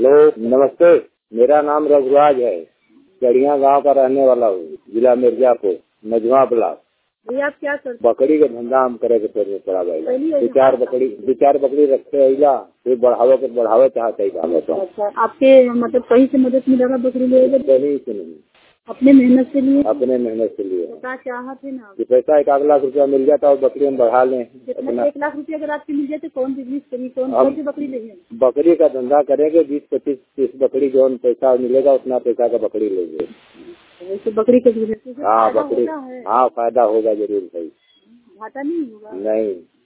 Hello, नमस्ते। मेरा नाम रघुराज है। चढ़िया गांव का रहने वाला हूँ, जिला मिर्जापुर, मजवा ब्लॉक। भैया आप क्या करते? बकरी का धंधा हम करे के पड़ा भाई। दो चार बकरी रखे है, फिर बढ़ावे चाहते है। अच्छा, आपके मतलब कहीं से मदद मिलेगा बकरी लेगा? कहीं से नहीं, अपने मेहनत से लिए? अपने मेहनत से लिए। क्या चाहते ना पैसा 1 लाख रुपया मिल जाता और बकरी हम बढ़ा लें। 1 लाख रुपया अगर आपके मिल जाए तो कौन बिजनेस करिए? कौन सी बकरी लेंगे? बकरी का धंधा करेंगे, 20-25-30 बकरी जो पैसा मिलेगा उतना पैसा का बकरी लेंगे। वैसे बकरी का बिजनेस? हाँ, बकरी, हाँ फायदा होगा जरूर भाई। घाटा नहीं होगा? नहीं।